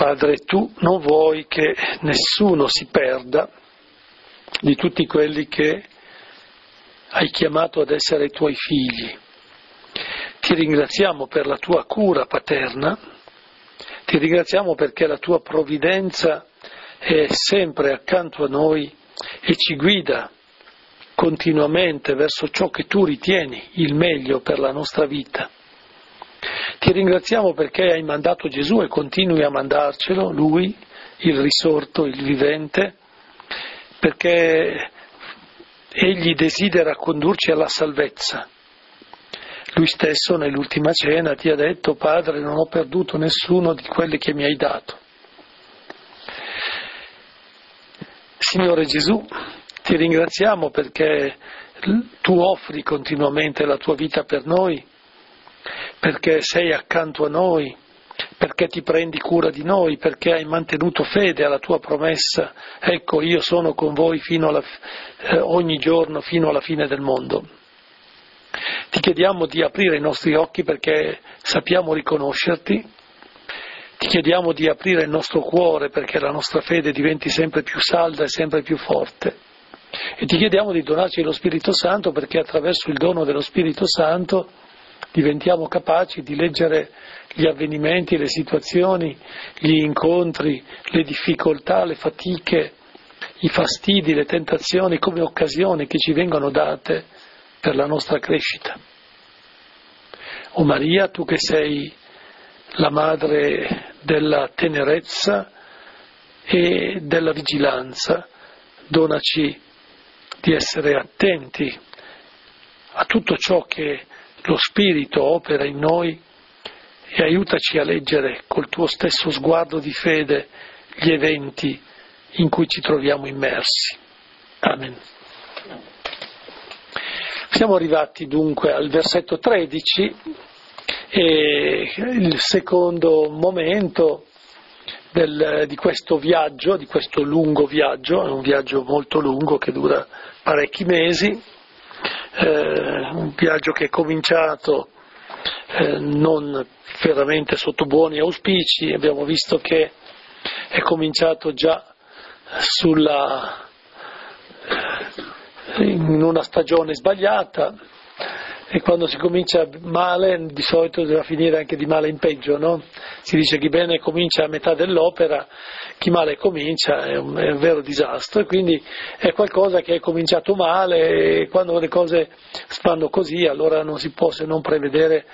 Padre, tu non vuoi che nessuno si perda di tutti quelli che hai chiamato ad essere i tuoi figli. Ti ringraziamo per la tua cura paterna, ti ringraziamo perché la tua provvidenza è sempre accanto a noi e ci guida continuamente verso ciò che tu ritieni il meglio per la nostra vita. Ti ringraziamo perché hai mandato Gesù e continui a mandarcelo, Lui, il risorto, il vivente, perché Egli desidera condurci alla salvezza. Lui stesso nell'ultima cena ti ha detto: Padre, non ho perduto nessuno di quelli che mi hai dato. Signore Gesù, ti ringraziamo perché tu offri continuamente la tua vita per noi, perché sei accanto a noi, perché ti prendi cura di noi, perché hai mantenuto fede alla tua promessa. Ecco, io sono con voi ogni giorno fino alla fine del mondo. Ti chiediamo di aprire i nostri occhi perché sappiamo riconoscerti, ti chiediamo di aprire il nostro cuore perché la nostra fede diventi sempre più salda e sempre più forte. E ti chiediamo di donarci lo Spirito Santo perché attraverso il dono dello Spirito Santo diventiamo capaci di leggere gli avvenimenti, le situazioni, gli incontri, le difficoltà, le fatiche, i fastidi, le tentazioni come occasioni che ci vengono date per la nostra crescita. O Maria, tu che sei la madre della tenerezza e della vigilanza, donaci di essere attenti a tutto ciò che lo Spirito opera in noi e aiutaci a leggere col tuo stesso sguardo di fede gli eventi in cui ci troviamo immersi. Amen. Siamo arrivati dunque al versetto 13 e il secondo momento di questo viaggio, di questo lungo viaggio, è un viaggio molto lungo che dura parecchi mesi, un viaggio che è cominciato non veramente sotto buoni auspici. Abbiamo visto che è cominciato già in una stagione sbagliata, e quando si comincia male di solito deve finire anche di male in peggio, no? Si dice chi bene comincia a metà dell'opera, chi male comincia è un vero disastro, e quindi è qualcosa che è cominciato male, e quando le cose vanno così allora non si può se non prevedere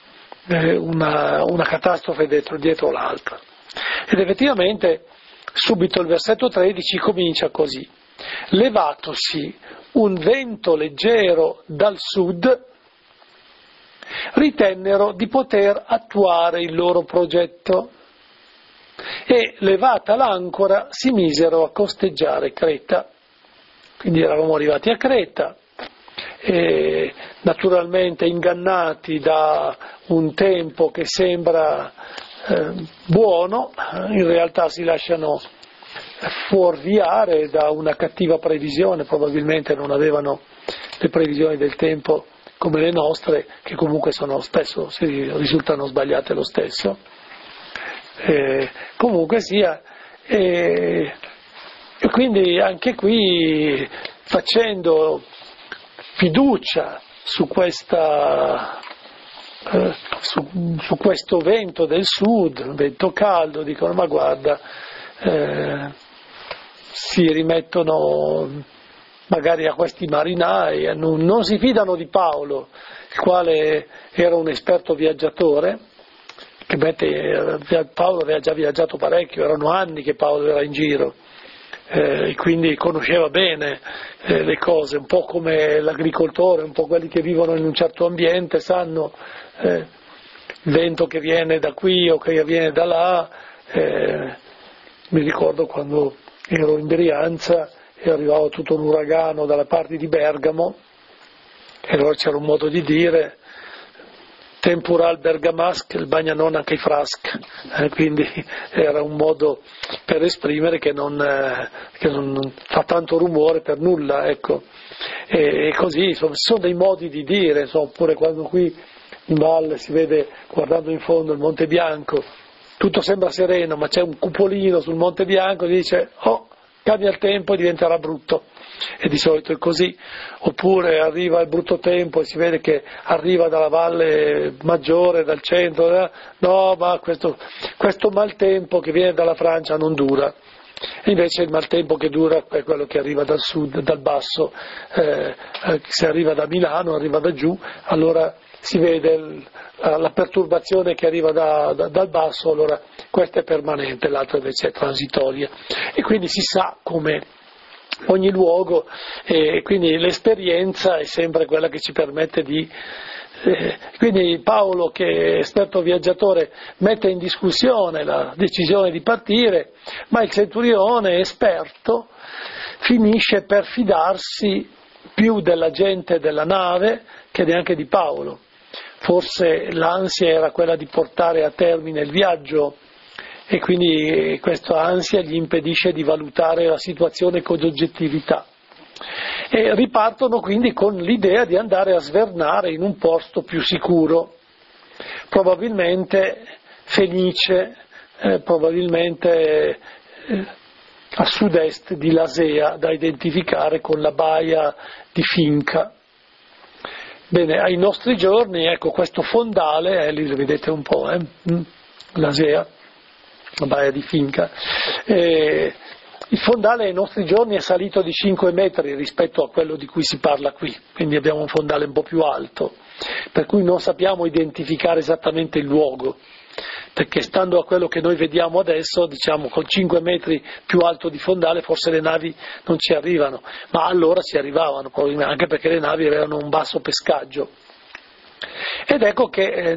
una catastrofe dietro l'altra. Ed effettivamente subito il versetto 13 comincia così: levatosi un vento leggero dal sud, ritennero di poter attuare il loro progetto e, levata l'ancora, si misero a costeggiare Creta. Quindi eravamo arrivati a Creta e naturalmente ingannati da un tempo che sembra buono, in realtà si lasciano fuorviare da una cattiva previsione. Probabilmente non avevano le previsioni del tempo come le nostre, che comunque spesso risultano sbagliate lo stesso. Comunque sia, e quindi anche qui, facendo fiducia su questo vento del sud, un vento caldo, dicono: ma guarda, si rimettono magari a questi marinai, non si fidano di Paolo, il quale era un esperto viaggiatore, che Paolo aveva già viaggiato parecchio, erano anni che Paolo era in giro, e quindi conosceva bene le cose, un po' come l'agricoltore, un po' quelli che vivono in un certo ambiente, sanno il vento che viene da qui o che viene da là. Mi ricordo quando ero in Brianza e arrivava tutto un uragano dalla parte di Bergamo, e allora c'era un modo di dire: temporal bergamasque, il bagna non anche i frasc, quindi era un modo per esprimere che non fa tanto rumore per nulla, ecco. E così sono dei modi di dire, oppure quando qui in valle si vede, guardando in fondo, il Monte Bianco, tutto sembra sereno, ma c'è un cupolino sul Monte Bianco, e dice, oh, cambia il tempo e diventerà brutto. E di solito è così. Oppure arriva il brutto tempo e si vede che arriva dalla valle maggiore, dal centro, no, ma questo maltempo che viene dalla Francia non dura. E invece il maltempo che dura è quello che arriva dal sud, dal basso, se arriva da Milano, arriva da giù, allora si vede la perturbazione che arriva dal basso, allora questa è permanente, l'altra invece è transitoria. E quindi si sa come ogni luogo, e quindi l'esperienza è sempre quella che ci permette di... Quindi Paolo, che è esperto viaggiatore, mette in discussione la decisione di partire, ma il centurione esperto finisce per fidarsi più della gente della nave che neanche di Paolo. Forse l'ansia era quella di portare a termine il viaggio e quindi questa ansia gli impedisce di valutare la situazione con oggettività. E ripartono quindi con l'idea di andare a svernare in un posto più sicuro, probabilmente Fenice, probabilmente a sud-est di Lasea, da identificare con la baia di Finca. Bene, ai nostri giorni, ecco, questo fondale, lì lo vedete un po', Lasea, la baia di Finca, il fondale ai nostri giorni è salito di 5 metri rispetto a quello di cui si parla qui, quindi abbiamo un fondale un po' più alto, per cui non sappiamo identificare esattamente il luogo, perché stando a quello che noi vediamo adesso, diciamo con 5 metri più alto di fondale forse le navi non ci arrivano, ma allora ci arrivavano, probabilmente, anche perché le navi avevano un basso pescaggio. Ed ecco che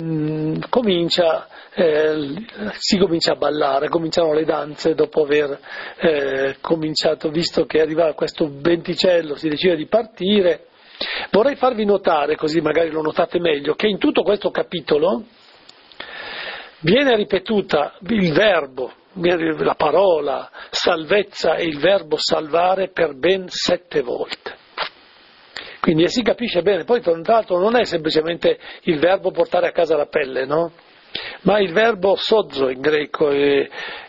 si comincia a ballare, cominciano le danze dopo aver cominciato, visto che arriva questo venticello, si decide di partire. Vorrei farvi notare, così magari lo notate meglio, che in tutto questo capitolo viene ripetuta il verbo, la parola salvezza e il verbo salvare per ben 7 volte. Quindi si capisce bene, poi tra l'altro non è semplicemente il verbo portare a casa la pelle, no? Ma il verbo sozo in greco e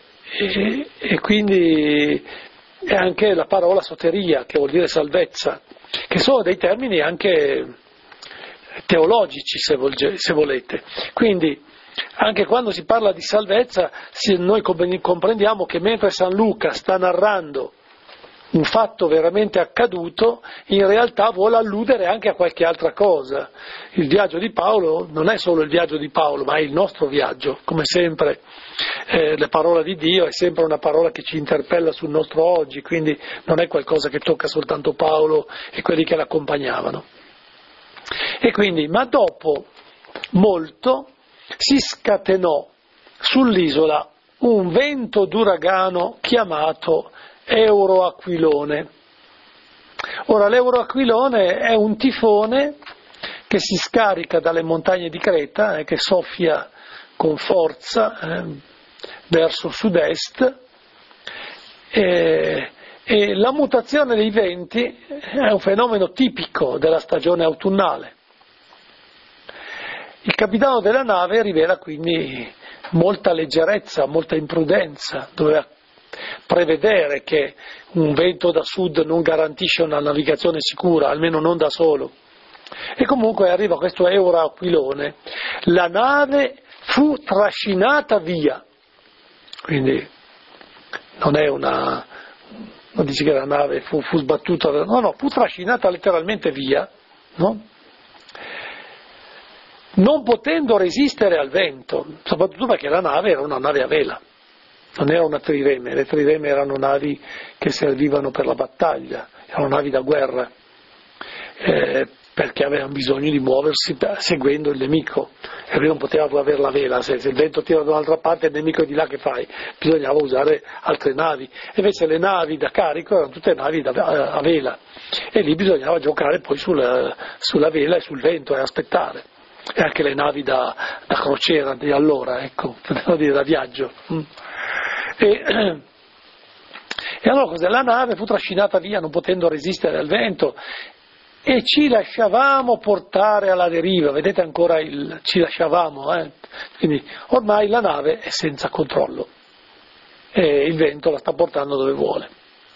quindi è anche la parola soteria, che vuol dire salvezza, che sono dei termini anche teologici se volete. Quindi anche quando si parla di salvezza noi comprendiamo che mentre San Luca sta narrando un fatto veramente accaduto, in realtà vuole alludere anche a qualche altra cosa. Il viaggio di Paolo non è solo il viaggio di Paolo, ma è il nostro viaggio. Come sempre la parola di Dio è sempre una parola che ci interpella sul nostro oggi, quindi non è qualcosa che tocca soltanto Paolo e quelli che l'accompagnavano. E quindi, ma dopo molto si scatenò sull'isola un vento d'uragano chiamato Euroaquilone. Ora, l'Euroaquilone è un tifone che si scarica dalle montagne di Creta, che soffia con forza verso sud-est, e la mutazione dei venti è un fenomeno tipico della stagione autunnale. Il capitano della nave rivela quindi molta leggerezza, molta imprudenza, doveva prevedere che un vento da sud non garantisce una navigazione sicura, almeno non da solo. E comunque arriva questo Euroaquilone, la nave fu trascinata via, quindi non dice che la nave fu sbattuta, no, fu trascinata letteralmente via, no? Non potendo resistere al vento, soprattutto perché la nave era una nave a vela. Non era una trireme, le trireme erano navi che servivano per la battaglia, erano navi da guerra, perché avevano bisogno di muoversi seguendo il nemico, e lui non poteva avere la vela, se il vento tira da un'altra parte il nemico è di là che fai, bisognava usare altre navi, e invece le navi da carico erano tutte navi a vela, e lì bisognava giocare poi sulla vela e sul vento e aspettare, e anche le navi da crociera di allora, ecco, potevo dire da viaggio. E allora cos'è? La nave fu trascinata via non potendo resistere al vento, e ci lasciavamo portare alla deriva, vedete ancora ci lasciavamo, quindi ormai la nave è senza controllo e il vento la sta portando dove vuole.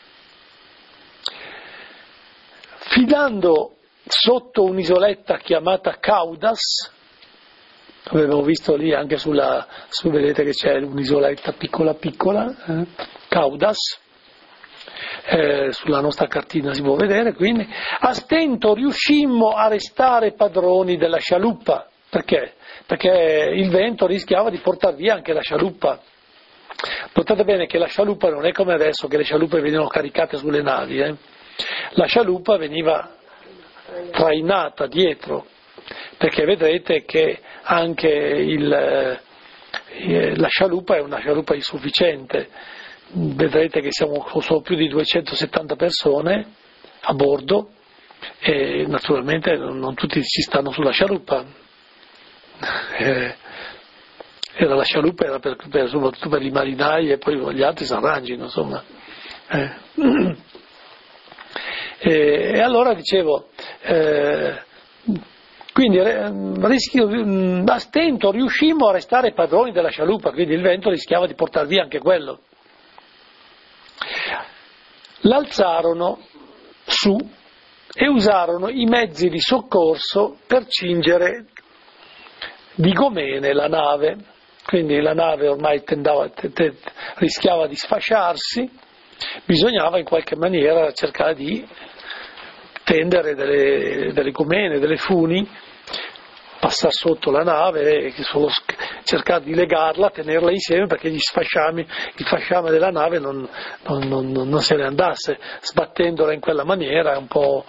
Fidando sotto un'isoletta chiamata Caudas, abbiamo visto lì anche vedete che c'è un'isoletta piccola, Caudas, sulla nostra cartina si può vedere, quindi a stento riuscimmo a restare padroni della scialuppa. Perché? Perché il vento rischiava di portare via anche la scialuppa. Notate bene che la scialuppa non è come adesso che le scialuppe venivano caricate sulle navi, La scialuppa veniva trainata dietro, perché vedrete che anche la scialuppa è una scialuppa insufficiente. Vedrete che sono più di 270 persone a bordo e naturalmente non tutti ci stanno sulla scialuppa. La scialuppa era soprattutto per i marinai e poi gli altri si arrangino, insomma. E allora dicevo, quindi a stento riuscimmo a restare padroni della scialuppa, quindi il vento rischiava di portare via anche quello. L'alzarono su e usarono i mezzi di soccorso per cingere di gomene la nave, quindi la nave ormai rischiava di sfasciarsi, bisognava in qualche maniera cercare di tendere delle gomene, delle funi, passare sotto la nave e cercare di legarla, tenerla insieme perché il fasciame della nave non se ne andasse, sbattendola in quella maniera un po'.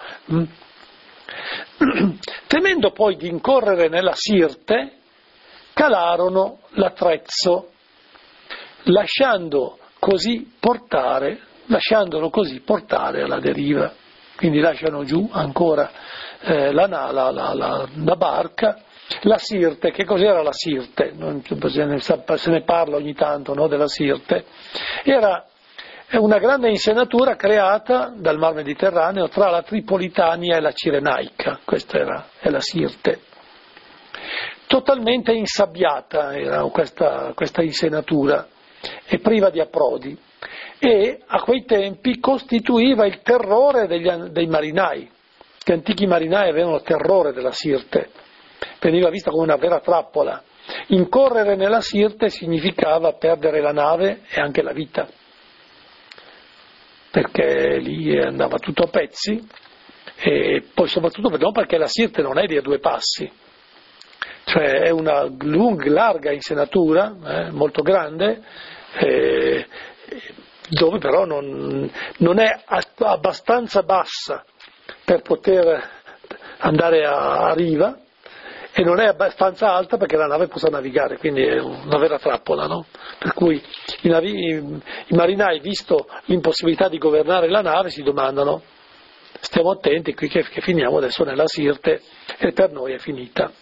Temendo poi di incorrere nella Sirte, calarono l'attrezzo, lasciandolo così portare alla deriva. Quindi lasciano giù ancora la barca. La Sirte, che cos'era la Sirte? Se ne parla ogni tanto, no, della Sirte. Era una grande insenatura creata dal Mar Mediterraneo tra la Tripolitania e la Cirenaica, questa è la Sirte. Totalmente insabbiata era questa insenatura e priva di approdi. E a quei tempi costituiva il terrore dei marinai. Gli antichi marinai avevano terrore della Sirte, veniva vista come una vera trappola. Incorrere nella Sirte significava perdere la nave e anche la vita, perché lì andava tutto a pezzi, e poi soprattutto perché la Sirte non è di a due passi, cioè è una larga insenatura, molto grande, dove però non è abbastanza bassa per poter andare a riva e non è abbastanza alta perché la nave possa navigare, quindi è una vera trappola, no? Per cui i marinai, visto l'impossibilità di governare la nave, si domandano: stiamo attenti qui che finiamo adesso nella Sirte e per noi è finita.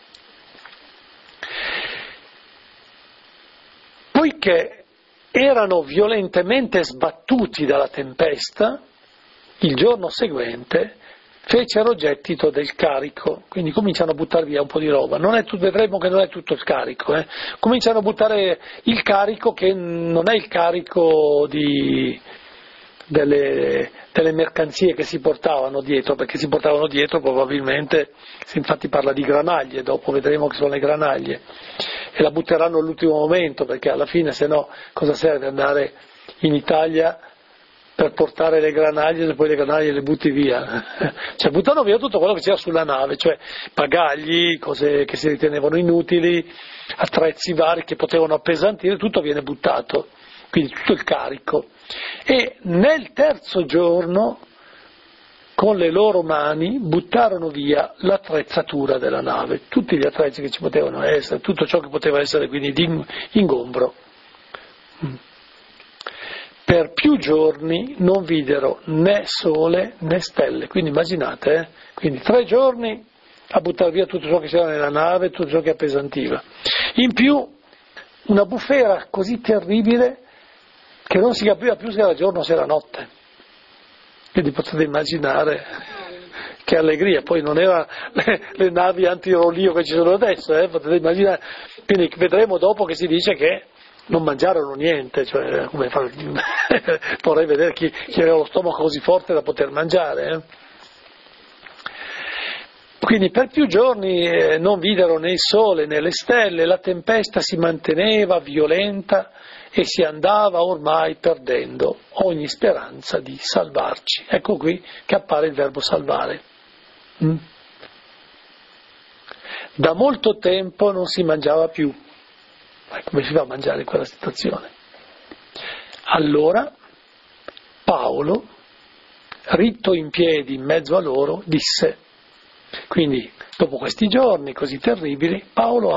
Poiché erano violentemente sbattuti dalla tempesta, il giorno seguente fecero gettito del carico, quindi cominciano a buttare via un po' di roba. Vedremo che non è tutto il carico, cominciano a buttare il carico che non è il carico delle mercanzie che si portavano dietro, perché si portavano dietro probabilmente, infatti parla di granaglie, dopo vedremo che sono le granaglie, e la butteranno all'ultimo momento, perché alla fine se no cosa serve andare in Italia per portare le granaglie e poi le granaglie le butti via? Cioè buttano via tutto quello che c'era sulla nave, cioè bagagli, cose che si ritenevano inutili, attrezzi vari che potevano appesantire, tutto viene buttato, quindi tutto il carico. E nel terzo giorno con le loro mani buttarono via l'attrezzatura della nave, tutti gli attrezzi che ci potevano essere, tutto ciò che poteva essere quindi di ingombro. Per più giorni non videro né sole né stelle, quindi immaginate, quindi 3 giorni a buttare via tutto ciò che c'era nella nave, tutto ciò che appesantiva. In più una bufera così terribile che non si capiva più se era giorno o se era notte. Quindi potete immaginare che allegria, poi non era le navi antirolio che ci sono adesso, potete immaginare, quindi vedremo dopo che si dice che non mangiarono niente, cioè, vorrei vedere chi aveva lo stomaco così forte da poter mangiare. Quindi per più giorni non videro né il sole né le stelle, la tempesta si manteneva violenta e si andava ormai perdendo ogni speranza di salvarci. Ecco qui che appare il verbo salvare. Da molto tempo non si mangiava più. Come si fa a mangiare in quella situazione? Allora Paolo, ritto in piedi in mezzo a loro, disse. Quindi dopo questi giorni così terribili Paolo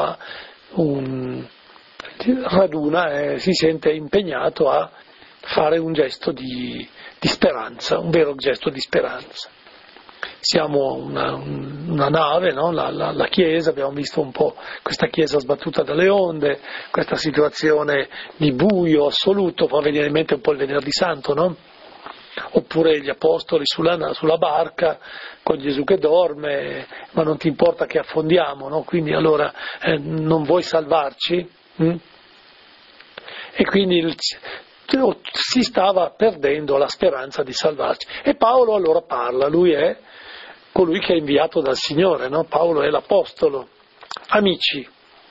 raduna e si sente impegnato a fare un gesto di speranza, un vero gesto di speranza. Siamo una nave, no? La chiesa, abbiamo visto un po' questa chiesa sbattuta dalle onde, questa situazione di buio assoluto, fa venire in mente un po' il Venerdì Santo, no? Oppure gli apostoli sulla barca con Gesù che dorme, ma non ti importa che affondiamo, no? Quindi allora non vuoi salvarci? E quindi si stava perdendo la speranza di salvarci. E Paolo allora parla, lui è colui che è inviato dal Signore, no? Paolo è l'apostolo. Amici,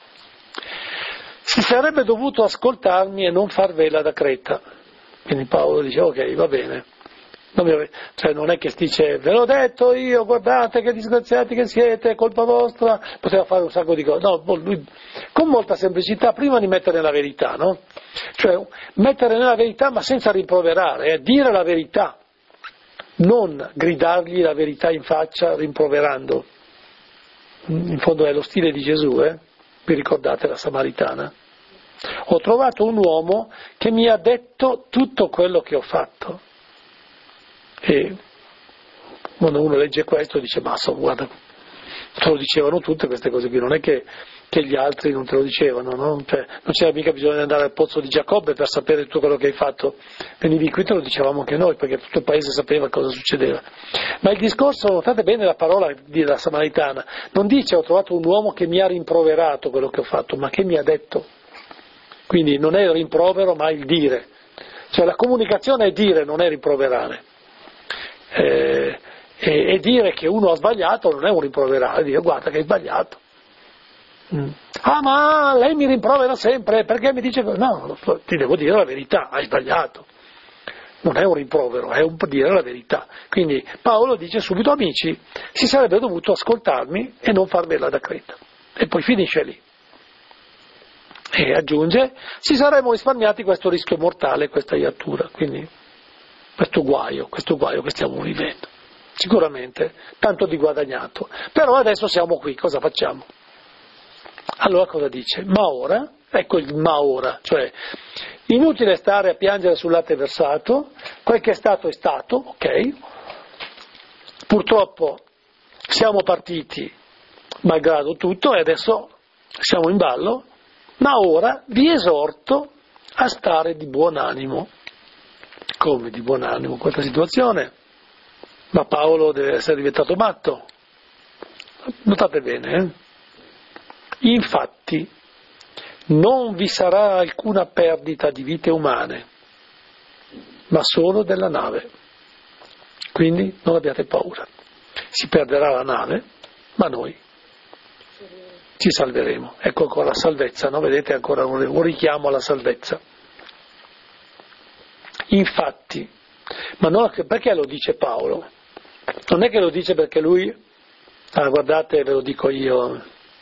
si sarebbe dovuto ascoltarmi e non far vela da Creta. Quindi Paolo dice, ok, va bene. Cioè non è che dice, ve l'ho detto io, guardate che disgraziati che siete, è colpa vostra, poteva fare un sacco di cose. No, lui, con molta semplicità, prima di mettere nella verità, no? Cioè mettere nella verità ma senza rimproverare, dire la verità, non gridargli la verità in faccia rimproverando. In fondo è lo stile di Gesù, vi ricordate la Samaritana? Ho trovato un uomo che mi ha detto tutto quello che ho fatto. E quando uno legge questo dice, ma guarda, te lo dicevano tutte queste cose qui, non è che gli altri non te lo dicevano, no? Cioè, non c'era mica bisogno di andare al pozzo di Giacobbe per sapere tutto quello che hai fatto, venivi qui, te lo dicevamo anche noi, perché tutto il paese sapeva cosa succedeva. Ma il discorso, notate bene la parola della Samaritana, non dice ho trovato un uomo che mi ha rimproverato quello che ho fatto, ma che mi ha detto. Quindi non è il rimprovero, ma il dire. Cioè la comunicazione è dire, non è rimproverare. E dire che uno ha sbagliato non è un rimproverare, dire guarda che hai sbagliato. Ah, ma lei mi rimprovera sempre, perché mi dice no, ti devo dire la verità, hai sbagliato. Non è un rimprovero, è un dire la verità. Quindi Paolo dice subito, amici, si sarebbe dovuto ascoltarmi e non far vela da Creta. E poi finisce lì. E aggiunge, ci saremmo risparmiati questo rischio mortale, questa iattura, quindi questo guaio che stiamo vivendo. Sicuramente, tanto di guadagnato. Però adesso siamo qui, cosa facciamo? Allora cosa dice? Ma ora, ecco il ma ora, cioè inutile stare a piangere sul latte versato, quel che è stato, ok? Purtroppo siamo partiti malgrado tutto e adesso siamo in ballo, ma ora vi esorto a stare di buon animo. Come di buon animo in questa situazione? Ma Paolo deve essere diventato matto. Notate bene, Infatti, non vi sarà alcuna perdita di vite umane, ma solo della nave. Quindi non abbiate paura. Si perderà la nave, ma noi ci salveremo. Ecco ancora la salvezza, no? Vedete ancora un richiamo alla salvezza. Infatti, ma non, perché lo dice Paolo? Non è che lo dice perché lui, guardate, ve lo dico io,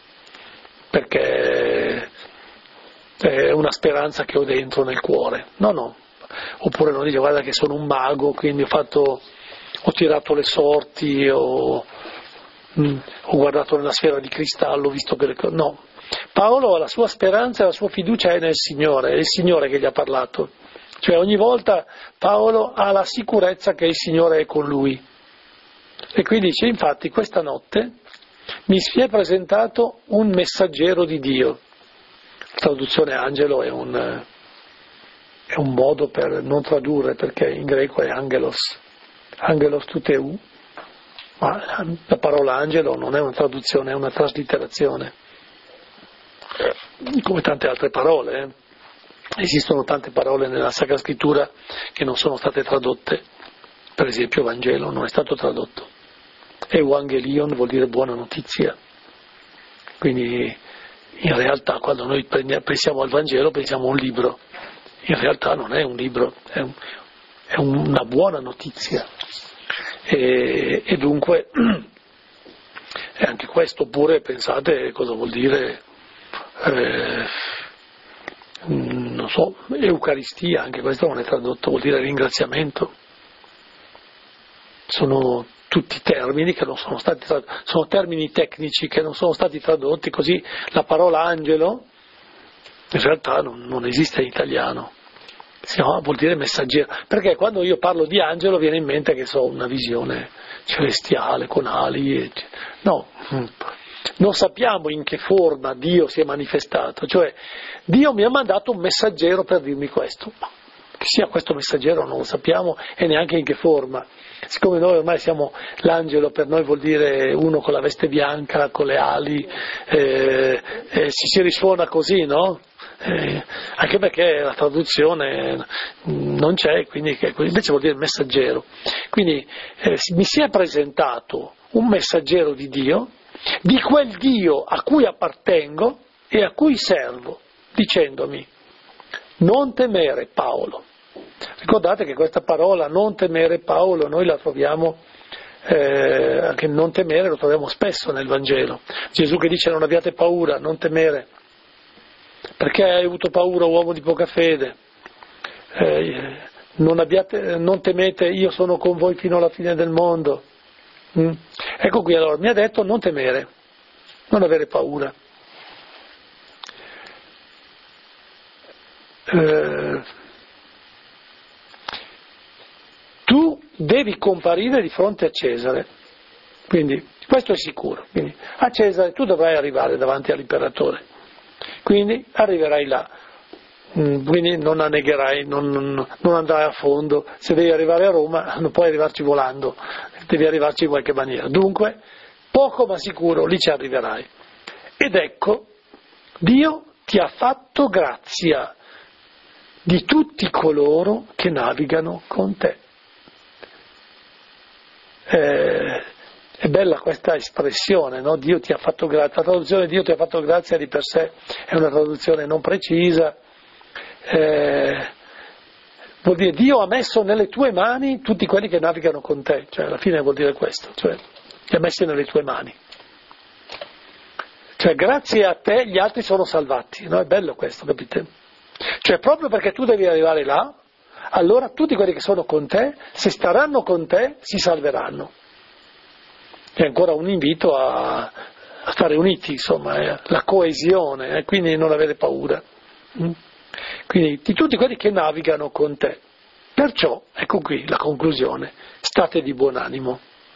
perché è una speranza che ho dentro nel cuore. No. Oppure non dice guarda che sono un mago, quindi ho tirato le sorti, ho guardato nella sfera di cristallo, ho visto che le cose. No. Paolo la sua speranza e la sua fiducia è nel Signore, è il Signore che gli ha parlato. Cioè ogni volta Paolo ha la sicurezza che il Signore è con lui. E qui dice, infatti, questa notte mi si è presentato un messaggero di Dio. La traduzione angelo è un modo per non tradurre, perché in greco è angelos tuteu, Ma la parola angelo non è una traduzione, è una traslitterazione, come tante altre parole. Esistono tante parole nella Sacra Scrittura che non sono state tradotte, per esempio Vangelo non è stato tradotto, Evangelion vuol dire buona notizia, quindi in realtà quando noi pensiamo al Vangelo pensiamo a un libro, in realtà non è un libro, è una buona notizia. E dunque anche questo, oppure pensate cosa vuol dire non so, Eucaristia, anche questo non è tradotto, vuol dire ringraziamento. Sono tutti termini che non sono stati tradotti, sono termini tecnici che non sono stati tradotti, così la parola angelo in realtà non esiste in italiano. Vuol dire messaggero, perché quando io parlo di angelo viene in mente che so una visione celestiale con ali, no, non sappiamo in che forma Dio si è manifestato, cioè Dio mi ha mandato un messaggero per dirmi questo, che sia questo messaggero non lo sappiamo e neanche in che forma, siccome noi ormai siamo l'angelo, per noi vuol dire uno con la veste bianca, con le ali, si risuona così, no? Anche perché la traduzione non c'è, quindi invece vuol dire messaggero. Quindi mi si è presentato un messaggero di Dio, di quel Dio a cui appartengo e a cui servo, dicendomi: non temere, Paolo. Ricordate che questa parola non temere, Paolo, noi la troviamo anche non temere, lo troviamo spesso nel Vangelo. Gesù che dice: non abbiate paura, non temere. Perché hai avuto paura, uomo di poca fede? Non temete, io sono con voi fino alla fine del mondo. Ecco qui allora, mi ha detto non temere, non avere paura. Tu devi comparire di fronte a Cesare, quindi questo è sicuro. Quindi, a Cesare tu dovrai arrivare davanti all'imperatore. Quindi arriverai là, quindi non annegherai, non andrai a fondo, se devi arrivare a Roma non puoi arrivarci volando, devi arrivarci in qualche maniera, dunque poco ma sicuro lì ci arriverai. Ed ecco, Dio ti ha fatto grazia di tutti coloro che navigano con te. È bella questa espressione, no? Dio ti ha fatto grazia. La traduzione Dio ti ha fatto grazia di per sé è una traduzione non precisa, vuol dire Dio ha messo nelle tue mani tutti quelli che navigano con te, cioè alla fine vuol dire questo, cioè li ha messi nelle tue mani. Cioè grazie a te gli altri sono salvati, no? È bello questo, capite? Cioè proprio perché tu devi arrivare là, allora tutti quelli che sono con te, se staranno con te, si salveranno. È ancora un invito a stare uniti, insomma, la coesione, quindi non avere paura. Quindi di tutti quelli che navigano con te. Perciò, ecco qui la conclusione, state di buon animo.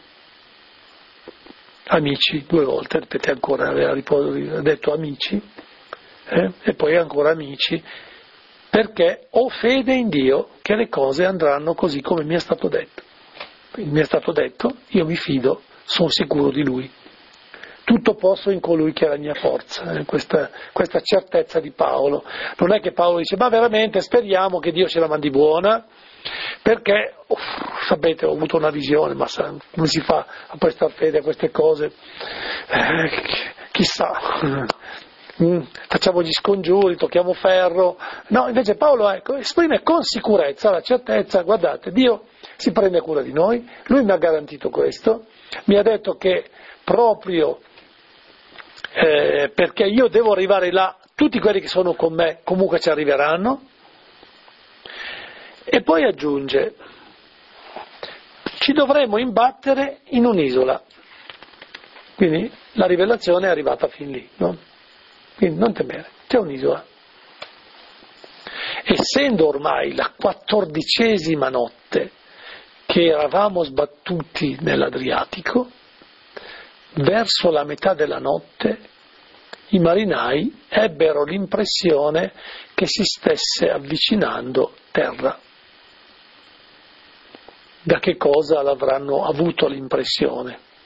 Amici, 2 volte, ripete ancora, aveva detto amici, e poi ancora amici, perché ho fede in Dio che le cose andranno così come mi è stato detto. Quindi mi è stato detto, io mi fido, sono sicuro di Lui. Tutto posso in colui che è la mia forza, questa certezza di Paolo. Non è che Paolo dice, ma veramente speriamo che Dio ce la mandi buona, perché, sapete, ho avuto una visione, ma come si fa a prestare fede a queste cose? Chissà, facciamo gli scongiuri, tocchiamo ferro. No, invece Paolo esprime con sicurezza la certezza, guardate, Dio si prende cura di noi, Lui mi ha garantito questo, mi ha detto che proprio perché io devo arrivare là, tutti quelli che sono con me comunque ci arriveranno, e poi aggiunge, ci dovremo imbattere in un'isola, quindi la rivelazione è arrivata fin lì, no? Quindi non temere, c'è un'isola. Essendo ormai la 14ª notte che eravamo sbattuti nell'Adriatico, verso la metà della notte i marinai ebbero l'impressione che si stesse avvicinando terra. Da che cosa l'avranno avuto l'impressione?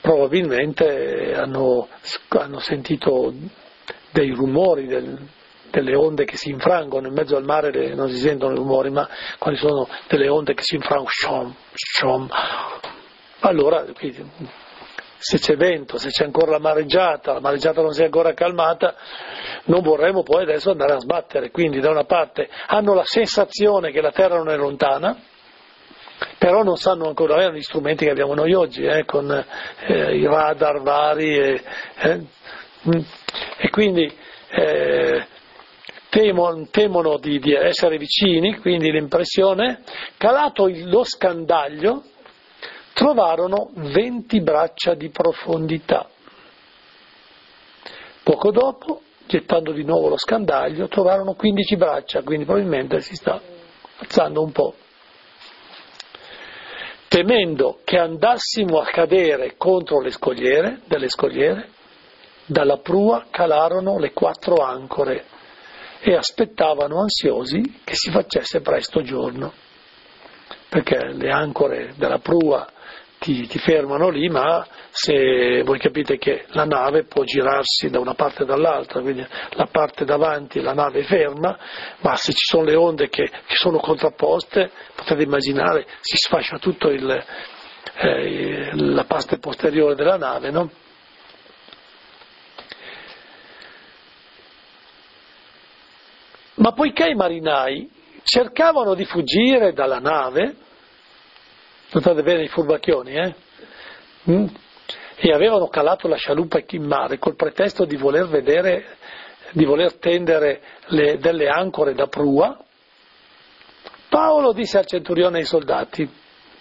probabilmente hanno sentito dei rumori, delle onde che si infrangono. In mezzo al mare non si sentono i rumori, ma quali sono delle onde che si infrangono, shom, shom. Allora, se c'è vento, se c'è ancora la mareggiata non si è ancora calmata, non vorremmo poi adesso andare a sbattere. Quindi da una parte hanno la sensazione che la terra non è lontana, però non sanno ancora avere gli strumenti che abbiamo noi oggi, con i radar vari, e quindi temono di essere vicini. Quindi l'impressione, calato lo scandaglio, trovarono 20 braccia di profondità. Poco dopo, gettando di nuovo lo scandaglio, trovarono 15 braccia, quindi probabilmente si sta alzando un po'. Temendo che andassimo a cadere contro delle scogliere, dalla prua calarono le 4 ancore e aspettavano ansiosi che si facesse presto giorno, perché le ancore della prua ti fermano lì, ma se voi capite che la nave può girarsi da una parte e dall'altra, quindi la parte davanti la nave è ferma, ma se ci sono le onde che sono contrapposte, potete immaginare, si sfascia tutto la parte posteriore della nave, no? Ma poiché i marinai cercavano di fuggire dalla nave, notate bene i furbacchioni, e avevano calato la scialuppa in mare col pretesto di voler tendere delle ancore da prua, Paolo disse al centurione e ai soldati.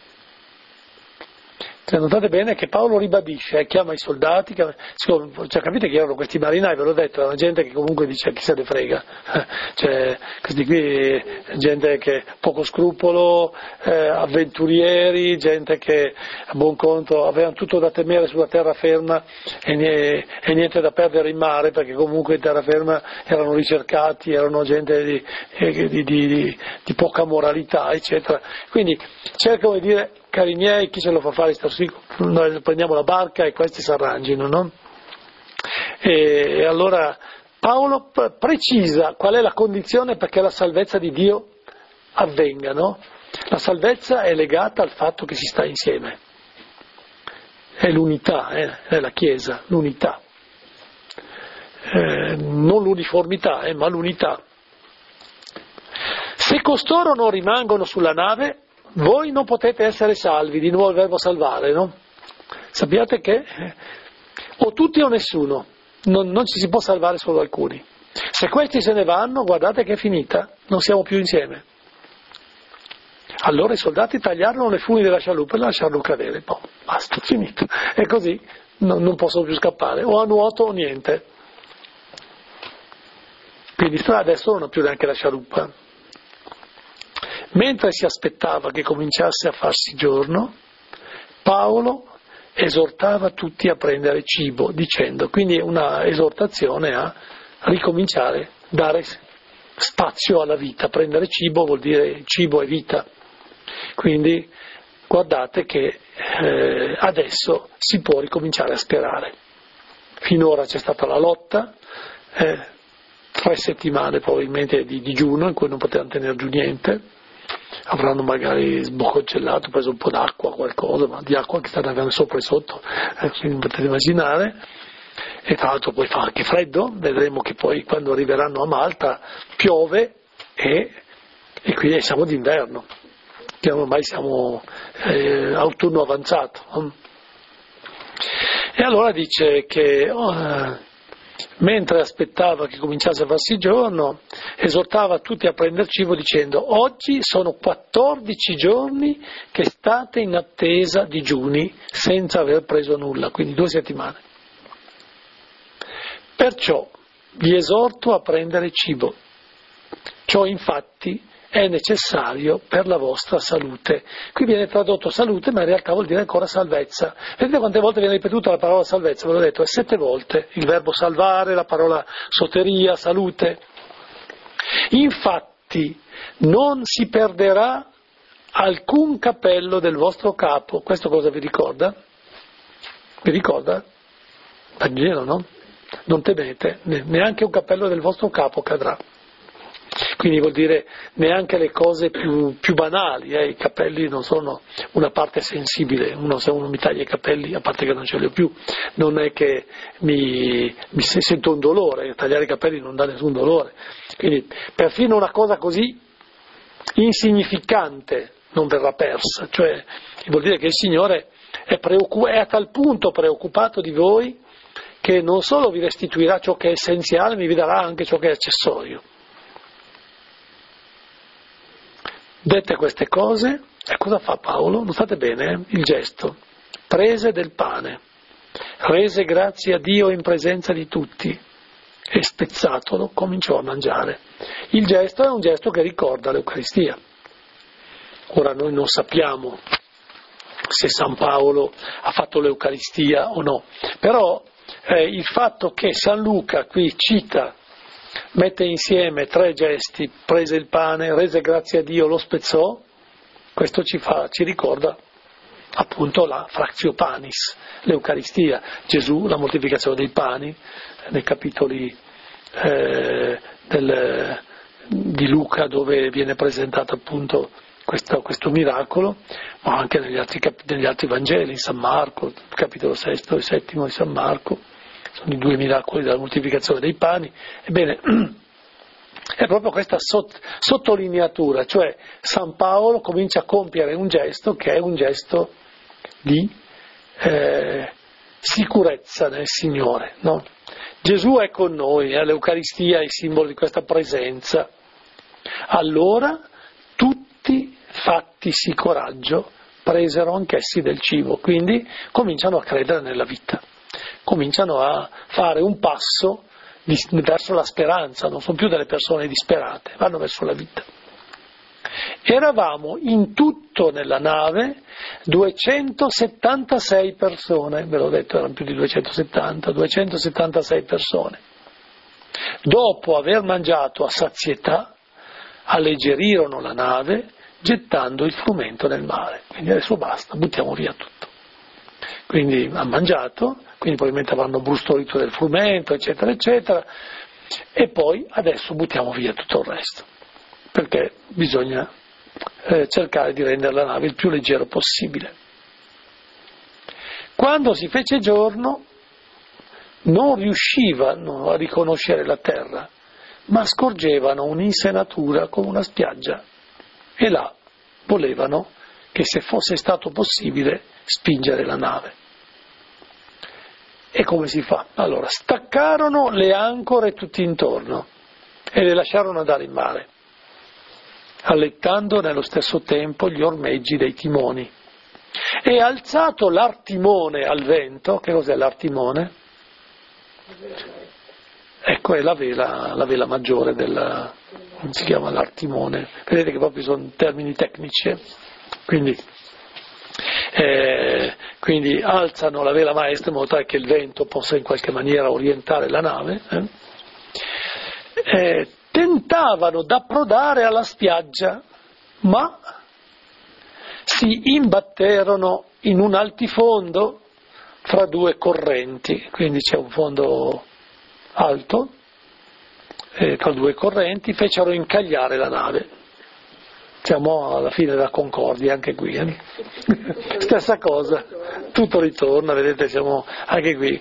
Notate bene che Paolo ribadisce, chiama i soldati, capite che erano questi marinai, ve l'ho detto, erano gente che comunque dice chi se ne frega, cioè questi qui, gente che poco scrupolo, avventurieri, gente che a buon conto avevano tutto da temere sulla terraferma e niente da perdere in mare, perché comunque in terraferma erano ricercati, erano gente di poca moralità, eccetera. Quindi cercano di dire: cari miei, chi ce lo fa fare sto fico? Noi prendiamo la barca e questi si arrangino, no? E allora Paolo precisa qual è la condizione perché la salvezza di Dio avvenga, no? La salvezza è legata al fatto che si sta insieme. È l'unità, è la Chiesa, l'unità. Non l'uniformità, ma l'unità. Se costoro non rimangono sulla nave, voi non potete essere salvi, di nuovo il verbo salvare, no? Sappiate che o tutti o nessuno, non ci si può salvare solo alcuni. Se questi se ne vanno, guardate che è finita, non siamo più insieme. Allora i soldati tagliarono le funi della scialuppa e la lasciarono cadere, poi basta, finito. E così non possono più scappare, o a nuoto o niente. Quindi adesso non ha più neanche la scialuppa. Mentre si aspettava che cominciasse a farsi giorno, Paolo esortava tutti a prendere cibo, dicendo, quindi una esortazione a ricominciare, dare spazio alla vita. Prendere cibo vuol dire cibo e vita. Quindi guardate che adesso si può ricominciare a sperare. Finora c'è stata la lotta, 3 settimane probabilmente di digiuno in cui non potevano tenere giù niente. Avranno magari sbocconcelato, preso un po' d'acqua, qualcosa, ma di acqua che sta andando sopra e sotto, quindi potete immaginare. E tra l'altro poi fa anche freddo, vedremo che poi quando arriveranno a Malta piove e quindi siamo d'inverno, che ormai siamo autunno avanzato. E allora dice che mentre aspettava che cominciasse a farsi giorno, esortava tutti a prendere cibo dicendo: oggi sono 14 giorni che state in attesa digiuni senza aver preso nulla, quindi 2 settimane. Perciò vi esorto a prendere cibo. Ciò infatti è necessario per la vostra salute. Qui viene tradotto salute, ma in realtà vuol dire ancora salvezza. Vedete quante volte viene ripetuta la parola salvezza? Ve l'ho detto, è 7 volte. Il verbo salvare, la parola soteria, salute. Infatti non si perderà alcun capello del vostro capo. Questo cosa vi ricorda? Vi ricorda? Vangelo, no? Non temete, neanche un cappello del vostro capo cadrà. Quindi vuol dire neanche le cose più banali, i capelli non sono una parte sensibile, se uno mi taglia i capelli, a parte che non ce li ho più, non è che mi sento un dolore, tagliare i capelli non dà nessun dolore. Quindi perfino una cosa così insignificante non verrà persa, cioè vuol dire che il Signore è a tal punto preoccupato di voi che non solo vi restituirà ciò che è essenziale, ma vi darà anche ciò che è accessorio. Dette queste cose, e cosa fa Paolo? Notate bene il gesto. Prese del pane, rese grazie a Dio in presenza di tutti e spezzatolo cominciò a mangiare. Il gesto è un gesto che ricorda l'Eucaristia. Ora noi non sappiamo se San Paolo ha fatto l'Eucaristia o no, però il fatto che San Luca qui mette insieme 3 gesti, prese il pane, rese grazie a Dio, lo spezzò, questo ci ricorda appunto la fractio panis, l'Eucaristia, Gesù, la moltiplicazione dei pani, nei capitoli di Luca dove viene presentato appunto questo miracolo, ma anche negli altri Vangeli, in San Marco, capitolo 6 e 7 di San Marco, sono i 2 miracoli della moltiplicazione dei pani. Ebbene, è proprio questa sottolineatura, cioè San Paolo comincia a compiere un gesto che è un gesto di sicurezza nel Signore, no? Gesù è con noi, l'Eucaristia è il simbolo di questa presenza. Allora tutti, fattisi coraggio, presero anch'essi del cibo, quindi cominciano a credere nella vita, cominciano a fare un passo verso la speranza, non sono più delle persone disperate, vanno verso la vita. Eravamo in tutto nella nave 276 persone, ve l'ho detto, erano più di 276 persone. Dopo aver mangiato a sazietà, alleggerirono la nave gettando il frumento nel mare. Quindi adesso basta, buttiamo via tutto. Quindi hanno mangiato, quindi probabilmente avranno brustolito del frumento, eccetera, eccetera, e poi adesso buttiamo via tutto il resto, perché bisogna cercare di rendere la nave il più leggero possibile. Quando si fece giorno non riuscivano a riconoscere la terra, ma scorgevano un'insenatura come una spiaggia e là volevano che, se fosse stato possibile, spingere la nave. E come si fa? Allora, staccarono le ancore tutti intorno e le lasciarono andare in mare, allettando nello stesso tempo gli ormeggi dei timoni. E alzato l'artimone al vento, che cos'è l'artimone? Ecco, è la vela maggiore come si chiama l'artimone? Vedete che proprio sono termini tecnici, Quindi alzano la vela maestra in modo tale che il vento possa in qualche maniera orientare la nave. Tentavano d'approdare alla spiaggia, ma si imbatterono in un altifondo fra 2 correnti, quindi c'è un fondo alto, tra 2 correnti, fecero incagliare la nave. Siamo alla fine della Concordia anche qui, stessa cosa, tutto ritorna, vedete, siamo anche qui.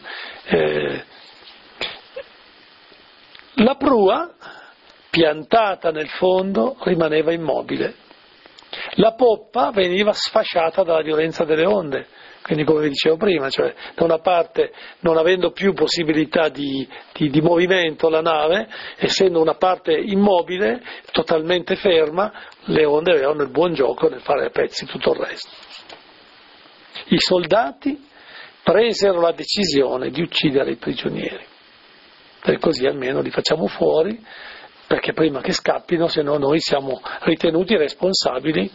La prua, piantata nel fondo, rimaneva immobile. La poppa veniva sfasciata dalla violenza delle onde, quindi come vi dicevo prima, cioè da una parte non avendo più possibilità di movimento la nave, essendo una parte immobile, totalmente ferma, le onde avevano il buon gioco nel fare a pezzi tutto il resto. I soldati presero la decisione di uccidere i prigionieri, e così almeno li facciamo fuori, perché prima che scappino, se no noi siamo ritenuti responsabili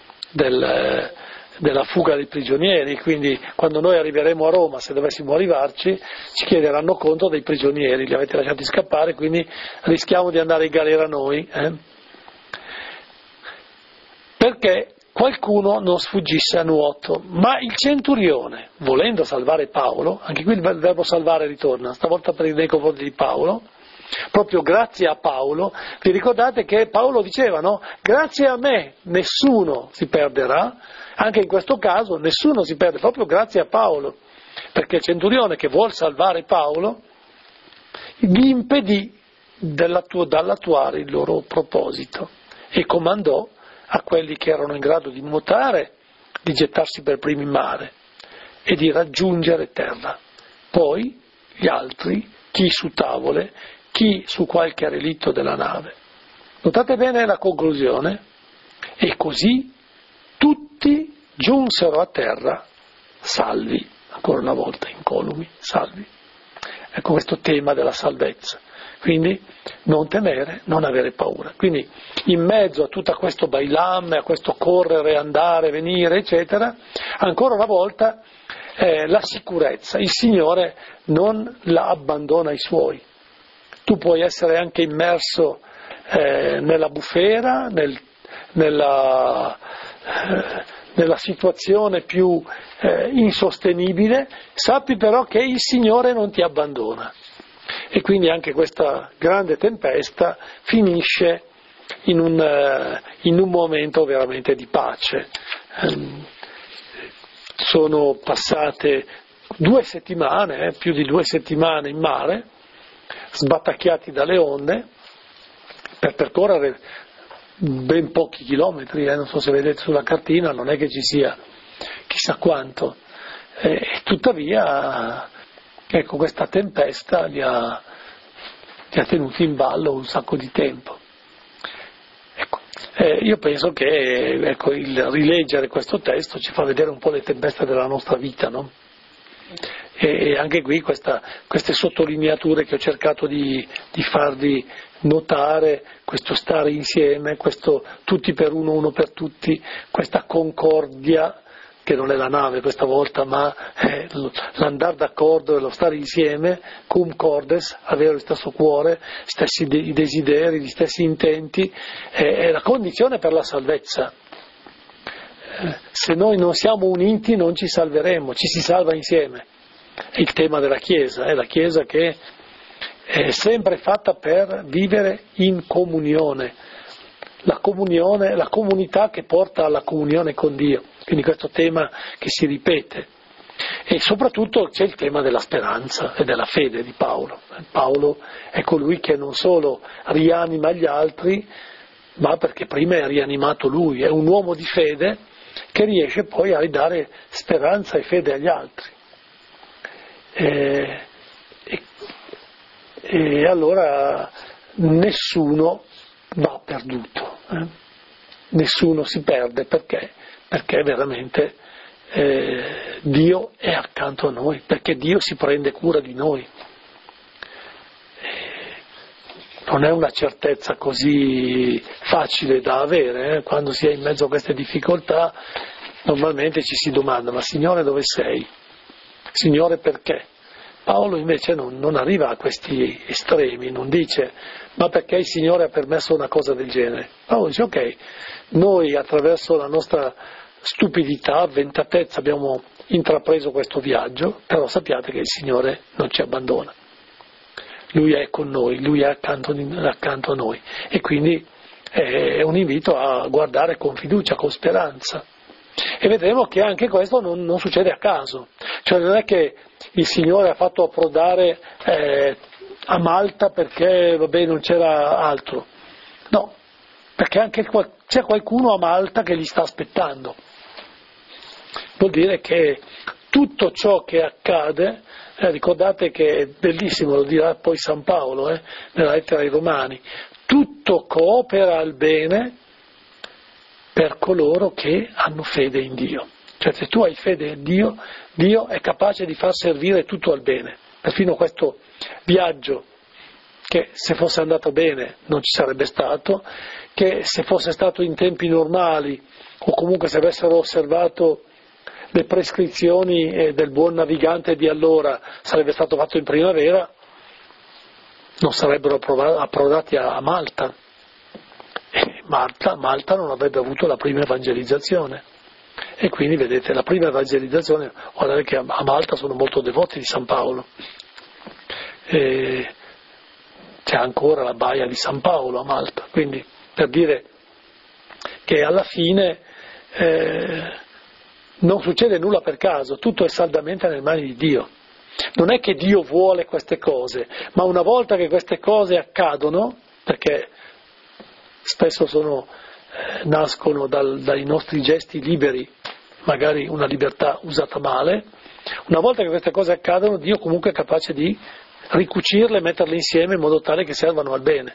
della fuga dei prigionieri, quindi quando noi arriveremo a Roma, se dovessimo arrivarci, ci chiederanno conto dei prigionieri, li avete lasciati scappare, quindi rischiamo di andare in galera noi, perché qualcuno non sfuggisse a nuoto. Ma il centurione, volendo salvare Paolo, anche qui il verbo salvare ritorna, stavolta per nei confronti di Paolo, proprio grazie a Paolo, vi ricordate che Paolo diceva, no? Grazie a me nessuno si perderà, anche in questo caso nessuno si perde, proprio grazie a Paolo, perché il centurione che vuol salvare Paolo gli impedì dall'attuare il loro proposito e comandò a quelli che erano in grado di nuotare di gettarsi per primi in mare e di raggiungere terra. Poi gli altri, chi su tavole, chi su qualche relitto della nave. Notate bene la conclusione? E così tutti giunsero a terra salvi, ancora una volta incolumi, salvi. Ecco questo tema della salvezza. Quindi non temere, non avere paura. Quindi in mezzo a tutto questo bailam, a questo correre, andare, venire, eccetera, ancora una volta la sicurezza. Il Signore non la abbandona ai Suoi. Tu puoi essere anche immerso nella bufera, nella situazione più insostenibile, sappi però che il Signore non ti abbandona. E quindi anche questa grande tempesta finisce in un momento veramente di pace. Sono passate 2 settimane, più di 2 settimane in mare, sbattacchiati dalle onde, per percorrere ben pochi chilometri, non so se vedete sulla cartina, non è che ci sia chissà quanto, tuttavia ecco, questa tempesta li ha tenuti in ballo un sacco di tempo. Ecco, io penso che il rileggere questo testo ci fa vedere un po' le tempeste della nostra vita, no? E anche qui queste sottolineature che ho cercato di farvi notare, questo stare insieme, questo tutti per uno, uno per tutti, questa concordia, che non è la nave questa volta, ma è l'andare d'accordo e lo stare insieme, cum cordes, avere lo stesso cuore, stessi desideri, gli stessi intenti, è la condizione per la salvezza. Se noi non siamo uniti non ci salveremo, ci si salva insieme. È il tema della Chiesa, è la Chiesa che è sempre fatta per vivere in comunione, la comunità che porta alla comunione con Dio. Quindi questo tema che si ripete. E soprattutto c'è il tema della speranza e della fede di Paolo. Paolo è colui che non solo rianima gli altri, ma perché prima è rianimato lui, è un uomo di fede che riesce poi a ridare speranza e fede agli altri. E allora nessuno va perduto, nessuno si perde perché veramente Dio è accanto a noi, perché Dio si prende cura di noi. Non è una certezza così facile da avere, quando si è in mezzo a queste difficoltà normalmente ci si domanda: ma Signore, dove sei? Signore, perché? Paolo invece non arriva a questi estremi, non dice ma perché il Signore ha permesso una cosa del genere. Paolo dice ok, noi attraverso la nostra stupidità, avventatezza abbiamo intrapreso questo viaggio, però sappiate che il Signore non ci abbandona. Lui è con noi, Lui è accanto a noi, e quindi è un invito a guardare con fiducia, con speranza. E vedremo che anche questo non succede a caso, cioè non è che il Signore ha fatto approdare a Malta perché non c'era altro, no, perché anche c'è qualcuno a Malta che gli sta aspettando. Vuol dire che tutto ciò che accade, ricordate che è bellissimo, lo dirà poi San Paolo nella lettera ai Romani, tutto coopera al bene per coloro che hanno fede in Dio. Cioè se tu hai fede in Dio, Dio è capace di far servire tutto al bene. Perfino questo viaggio, che se fosse andato bene non ci sarebbe stato, che se fosse stato in tempi normali o comunque se avessero osservato le prescrizioni del buon navigante di allora sarebbe stato fatto in primavera, non sarebbero approdati a Malta. Malta non avrebbe avuto la prima evangelizzazione. E quindi vedete, la prima evangelizzazione, guardate che a Malta sono molto devoti di San Paolo. E c'è ancora la baia di San Paolo a Malta, quindi per dire che alla fine non succede nulla per caso, tutto è saldamente nelle mani di Dio. Non è che Dio vuole queste cose, ma una volta che queste cose accadono, perché spesso nascono dai nostri gesti liberi, magari una libertà usata male, una volta che queste cose accadono, Dio comunque è capace di ricucirle e metterle insieme in modo tale che servano al bene.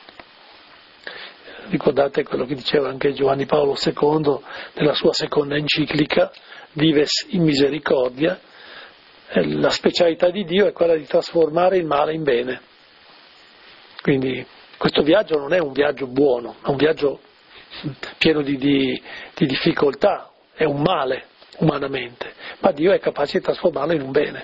Ricordate quello che diceva anche Giovanni Paolo II nella sua seconda enciclica, Vives in Misericordia, la specialità di Dio è quella di trasformare il male in bene. Quindi questo viaggio non è un viaggio buono, è un viaggio pieno di difficoltà, è un male umanamente, ma Dio è capace di trasformarlo in un bene.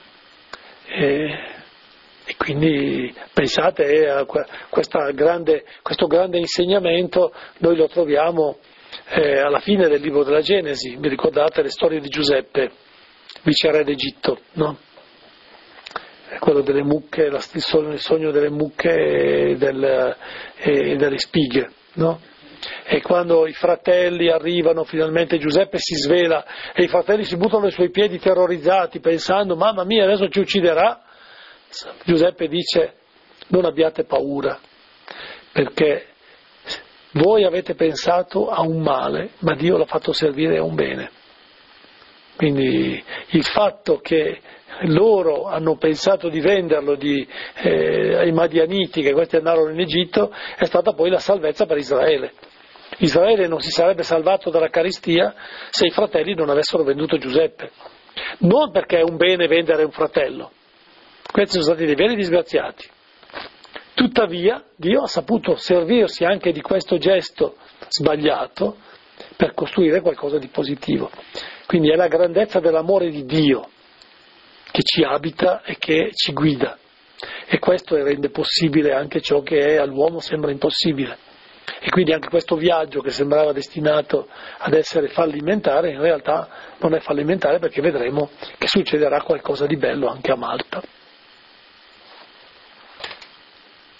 E quindi pensate a questo grande insegnamento, noi lo troviamo alla fine del libro della Genesi. Vi ricordate le storie di Giuseppe, viceré d'Egitto, no? Quello delle mucche, il sogno delle mucche e delle spighe, no? E quando i fratelli arrivano, finalmente Giuseppe si svela e i fratelli si buttano ai suoi piedi terrorizzati, pensando: mamma mia, adesso ci ucciderà. Giuseppe dice: non abbiate paura, perché voi avete pensato a un male, ma Dio l'ha fatto servire a un bene. Quindi il fatto che loro hanno pensato di venderlo ai Madianiti, che questi andarono in Egitto, è stata poi la salvezza per Israele. Israele non si sarebbe salvato dalla carestia se i fratelli non avessero venduto Giuseppe. Non perché è un bene vendere un fratello. Questi sono stati dei veri disgraziati. Tuttavia Dio ha saputo servirsi anche di questo gesto sbagliato per costruire qualcosa di positivo. Quindi è la grandezza dell'amore di Dio che ci abita e che ci guida. E questo rende possibile anche ciò che all'uomo sembra impossibile. E quindi anche questo viaggio che sembrava destinato ad essere fallimentare, in realtà non è fallimentare, perché vedremo che succederà qualcosa di bello anche a Malta.